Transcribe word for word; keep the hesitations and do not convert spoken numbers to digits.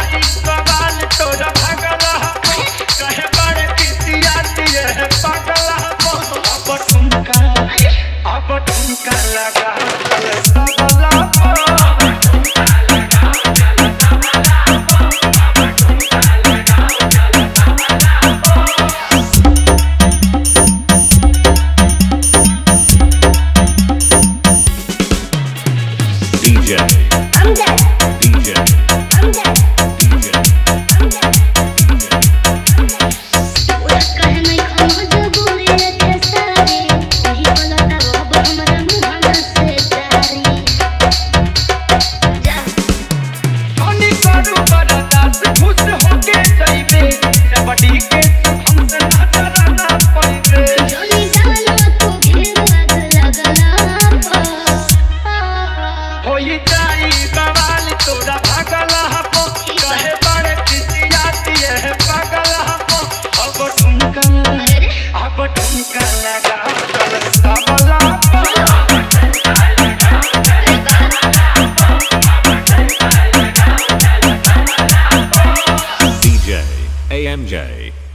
जाई सवाल तोरा भगला कहे बड़े पितिया दिए पगला अब ठुमका अब ठुमका लगा सबला D J I'm dead D J I'm dead D J I'm dead उड़ा कहे नहीं हम मजबूरी के सारे यही बोलता वो अब हमरा मुहाना से जारी जा सोनी करू बरदास खुश होके जाइबे कबड्डी के हमसे ना डरना पइबे जोनी जानो तू घेर लग लगला होई जाई बवाल तोरा भगला हो कहे बड़े पितिया दिए पगला हो अब ठुमका अब ठुमका लगा चल सबला D J A M J